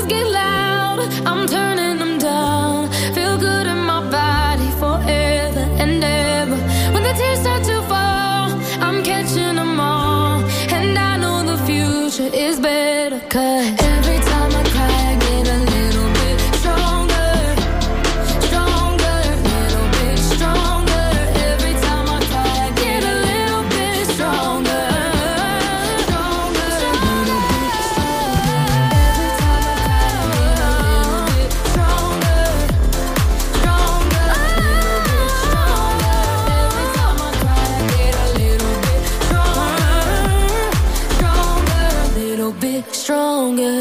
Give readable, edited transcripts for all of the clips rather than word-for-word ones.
voices get loud, I'm turning them down. Feel good in my body forever and ever. When the tears start to fall, I'm catching them all. And I know the future is better, 'cause every time I cry I get a little bit stronger, stronger, little bit stronger. Every time I cry I get a little bit stronger, stronger, little bit stronger. Every time I cry I get a little bit stronger, stronger, little bit stronger. Every time I cry I get a little bit stronger, stronger, little bit stronger.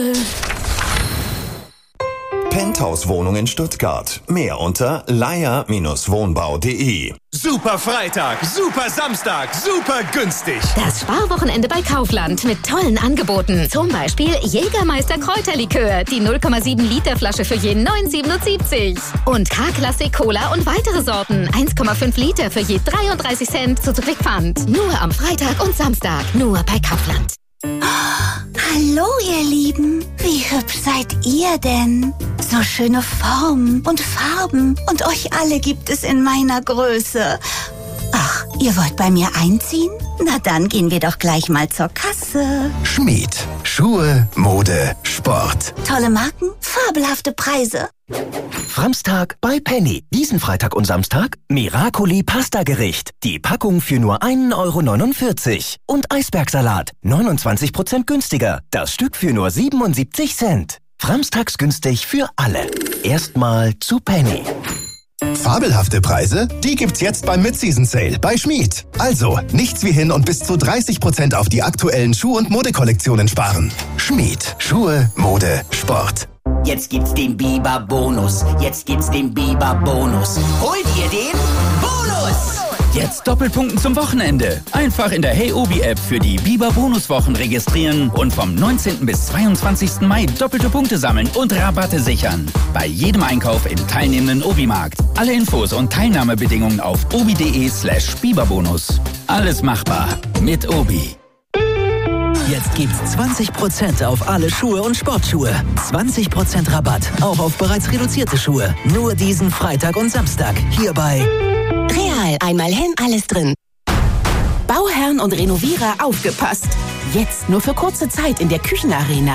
Penthouse-Wohnung in Stuttgart. Mehr unter leier-wohnbau.de. Super Freitag, super Samstag, super günstig. Das Sparwochenende bei Kaufland mit tollen Angeboten. Zum Beispiel Jägermeister Kräuterlikör, die 0,7 Liter Flasche für je 9,77. Und K-Klasse Cola und weitere Sorten, 1,5 Liter für je 33 Cent zu Rückpfand. Nur am Freitag und Samstag, nur bei Kaufland. Hallo, ihr Lieben. Wie hübsch seid ihr denn? So schöne Formen und Farben. Und euch alle gibt es in meiner Größe. Ach, ihr wollt bei mir einziehen? Na dann gehen wir doch gleich mal zur Kasse. Schmied. Schuhe, Mode, Sport. Tolle Marken, fabelhafte Preise. Framstag bei Penny. Diesen Freitag und Samstag Miracoli Pasta-Gericht. Die Packung für nur 1,49 €. Und Eisbergsalat. 29% günstiger. Das Stück für nur 77 Cent. Framstags günstig für alle. Erstmal zu Penny. Fabelhafte Preise? Die gibt's jetzt beim Mid-Season Sale bei Schmied. Also, nichts wie hin und bis zu 30% auf die aktuellen Schuh- und Modekollektionen sparen. Schmied. Schuhe, Mode, Sport. Jetzt gibt's den Biber-Bonus. Jetzt gibt's den Biber-Bonus. Hol dir den Bonus! Jetzt Doppelpunkten zum Wochenende. Einfach in der Hey Obi-App für die Biber-Bonuswochen registrieren und vom 19. bis 22. Mai doppelte Punkte sammeln und Rabatte sichern. Bei jedem Einkauf im teilnehmenden Obi-Markt. Alle Infos und Teilnahmebedingungen auf obi.de/Biberbonus. Alles machbar mit Obi. Jetzt gibt's 20% auf alle Schuhe und Sportschuhe. 20% Rabatt, auch auf bereits reduzierte Schuhe. Nur diesen Freitag und Samstag. Hier bei Real, einmal hin, alles drin. Bauherren und Renovierer, aufgepasst. Jetzt nur für kurze Zeit in der Küchenarena.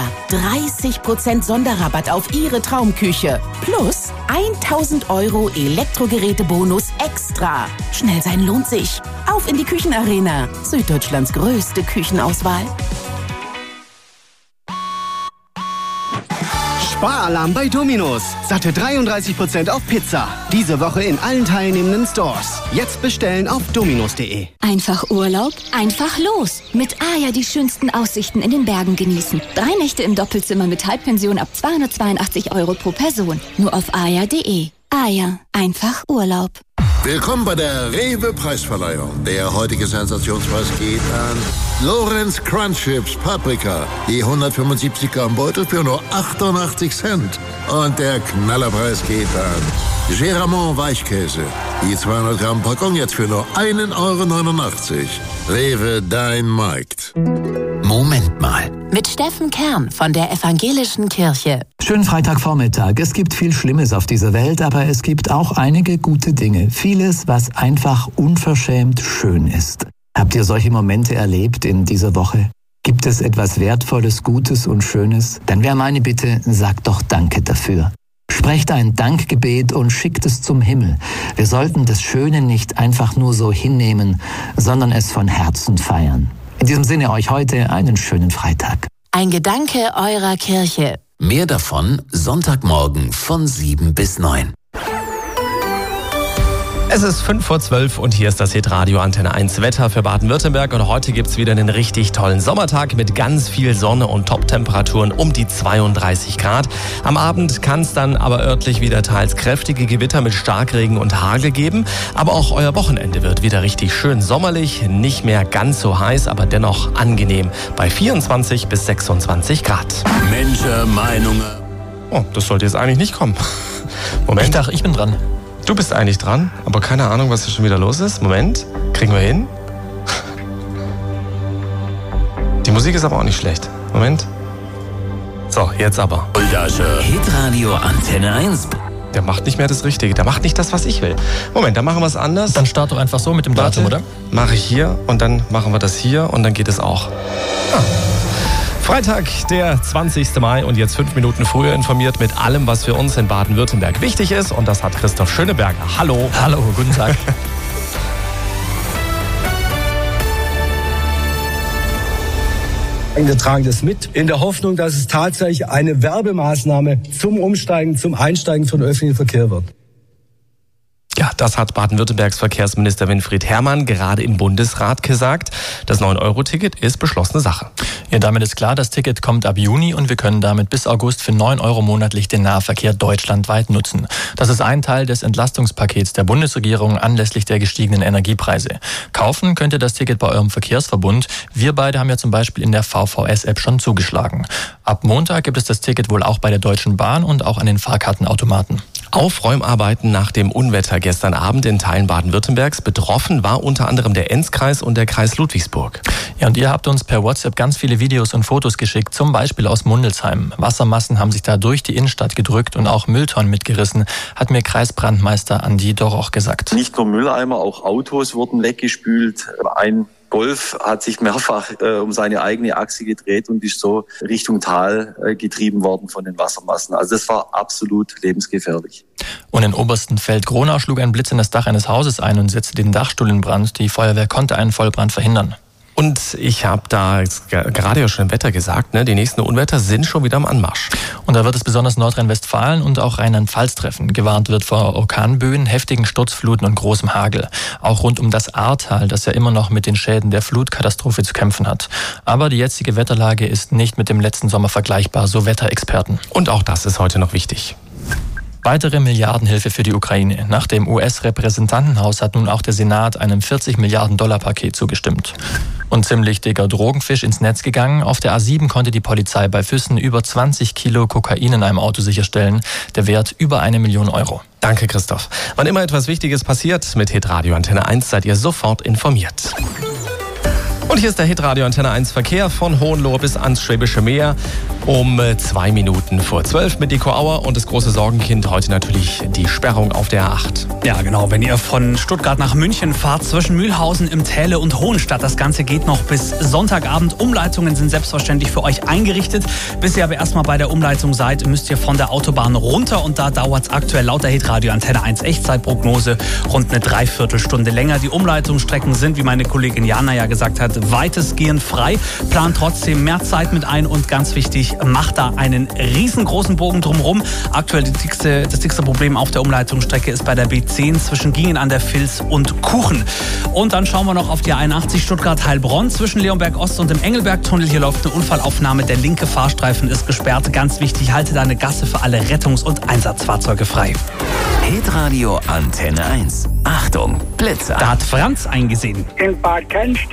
30% Sonderrabatt auf Ihre Traumküche. Plus 1.000 € Elektrogerätebonus extra. Schnell sein lohnt sich. Auf in die Küchenarena. Süddeutschlands größte Küchenauswahl. Sparalarm bei Domino's. Satte 33% auf Pizza. Diese Woche in allen teilnehmenden Stores. Jetzt bestellen auf dominos.de. Einfach Urlaub, einfach los. Mit AJA die schönsten Aussichten in den Bergen genießen. 3 Nächte im Doppelzimmer mit Halbpension ab 282 € pro Person. Nur auf aja.de. AJA, einfach Urlaub. Willkommen bei der Rewe-Preisverleihung. Der heutige Sensationspreis geht an Lorenz Crunch Chips Paprika. Die 175 Gramm Beutel für nur 88 Cent. Und der Knallerpreis geht an Geramont Weichkäse. Die 200 Gramm Packung jetzt für nur 1,89 €. Rewe, dein Markt. Moment mal. Mit Steffen Kern von der Evangelischen Kirche. Schönen Freitagvormittag. Es gibt viel Schlimmes auf dieser Welt, aber es gibt auch einige gute Dinge. Vieles, was einfach unverschämt schön ist. Habt ihr solche Momente erlebt in dieser Woche? Gibt es etwas Wertvolles, Gutes und Schönes? Dann wäre meine Bitte, sagt doch Danke dafür. Sprecht ein Dankgebet und schickt es zum Himmel. Wir sollten das Schöne nicht einfach nur so hinnehmen, sondern es von Herzen feiern. In diesem Sinne euch heute einen schönen Freitag. Ein Gedanke eurer Kirche. Mehr davon Sonntagmorgen von 7 bis 9. Es ist 5:12 und hier ist das Hitradio Antenne 1 Wetter für Baden-Württemberg. Und heute gibt es wieder einen richtig tollen Sommertag mit ganz viel Sonne und Top-Temperaturen um die 32 Grad. Am Abend kann es dann aber örtlich wieder teils kräftige Gewitter mit Starkregen und Hagel geben. Aber auch euer Wochenende wird wieder richtig schön sommerlich, nicht mehr ganz so heiß, aber dennoch angenehm bei 24 bis 26 Grad. Menschen, Meinungen. Oh, das sollte jetzt eigentlich nicht kommen. Moment. Ich dachte, ich bin dran. Du bist eigentlich dran, aber keine Ahnung, was hier schon wieder los ist. Moment, kriegen wir hin? Die Musik ist aber auch nicht schlecht. Moment. So, jetzt aber. Dusche. Hitradio Antenne 1. Der macht nicht mehr das Richtige. Der macht nicht das, was ich will. Moment, dann machen wir es anders. Dann start doch einfach so mit dem Datum, oder? Mache ich hier und dann machen wir das hier und dann geht es auch. Freitag, der 20. Mai und jetzt 5 Minuten früher informiert mit allem, was für uns in Baden-Württemberg wichtig ist. Und das hat Christoph Schöneberger. Hallo. Hallo, guten Tag. Wir tragen das mit in der Hoffnung, dass es tatsächlich eine Werbemaßnahme zum Umsteigen, zum Einsteigen von öffentlichen Verkehr wird. Ja, das hat Baden-Württembergs Verkehrsminister Winfried Herrmann gerade im Bundesrat gesagt. Das 9-Euro-Ticket ist beschlossene Sache. Ja, damit ist klar, das Ticket kommt ab Juni und wir können damit bis August für 9 Euro monatlich den Nahverkehr deutschlandweit nutzen. Das ist ein Teil des Entlastungspakets der Bundesregierung anlässlich der gestiegenen Energiepreise. Kaufen könnt ihr das Ticket bei eurem Verkehrsverbund. Wir beide haben ja zum Beispiel in der VVS-App schon zugeschlagen. Ab Montag gibt es das Ticket wohl auch bei der Deutschen Bahn und auch an den Fahrkartenautomaten. Aufräumarbeiten nach dem Unwetter gestern Abend in Teilen Baden-Württembergs. Betroffen war unter anderem der Enzkreis und der Kreis Ludwigsburg. Ja, und ihr habt uns per WhatsApp ganz viele Videos und Fotos geschickt, zum Beispiel aus Mundelsheim. Wassermassen haben sich da durch die Innenstadt gedrückt und auch Mülltonnen mitgerissen, hat mir Kreisbrandmeister Andi Doroch gesagt. Nicht nur Mülleimer, auch Autos wurden weggespült. Ein Golf hat sich mehrfach um seine eigene Achse gedreht und ist so Richtung Tal getrieben worden von den Wassermassen. Also das war absolut lebensgefährlich. Und in Oberstenfeld-Gronau schlug ein Blitz in das Dach eines Hauses ein und setzte den Dachstuhl in Brand. Die Feuerwehr konnte einen Vollbrand verhindern. Und ich habe da gerade ja schon im Wetter gesagt, ne, die nächsten Unwetter sind schon wieder am Anmarsch. Und da wird es besonders Nordrhein-Westfalen und auch Rheinland-Pfalz treffen. Gewarnt wird vor Orkanböen, heftigen Sturzfluten und großem Hagel. Auch rund um das Ahrtal, das ja immer noch mit den Schäden der Flutkatastrophe zu kämpfen hat. Aber die jetzige Wetterlage ist nicht mit dem letzten Sommer vergleichbar, so Wetterexperten. Und auch das ist heute noch wichtig. Weitere Milliardenhilfe für die Ukraine. Nach dem US-Repräsentantenhaus hat nun auch der Senat einem 40 Milliarden $ Paket zugestimmt. Und ziemlich dicker Drogenfisch ins Netz gegangen. Auf der A7 konnte die Polizei bei Füssen über 20 Kilo Kokain in einem Auto sicherstellen. Der Wert über 1 Million Euro. Danke, Christoph. Wann immer etwas Wichtiges passiert, mit Hitradio Antenne 1 seid ihr sofort informiert. Und hier ist der Hitradio Antenne 1 Verkehr von Hohenlohe bis ans Schwäbische Meer um 2 Minuten vor 12 mit Nico Auer und das große Sorgenkind heute natürlich die Sperrung auf der A8. Ja, genau. Wenn ihr von Stuttgart nach München fahrt, zwischen Mühlhausen im Täle und Hohenstadt, das Ganze geht noch bis Sonntagabend. Umleitungen sind selbstverständlich für euch eingerichtet. Bis ihr aber erstmal bei der Umleitung seid, müsst ihr von der Autobahn runter und da dauert es aktuell laut der Hitradio Antenne 1 Echtzeitprognose rund eine Dreiviertelstunde länger. Die Umleitungsstrecken sind, wie meine Kollegin Jana ja gesagt hat, weitestgehend frei. Plant trotzdem mehr Zeit mit ein und ganz wichtig, macht da einen riesengroßen Bogen drumherum. Aktuell das dickste Problem auf der Umleitungsstrecke ist bei der B10 zwischen Gingen an der Vils und Kuchen. Und dann schauen wir noch auf die 81 Stuttgart-Heilbronn zwischen Leonberg Ost und dem Engelberg-Tunnel. Hier läuft eine Unfallaufnahme. Der linke Fahrstreifen ist gesperrt. Ganz wichtig, halte da eine Gasse für alle Rettungs- und Einsatzfahrzeuge frei. Hitradio Antenne 1. Achtung, Blitzer. Da hat Franz eingesehen. In Bad Kennstedt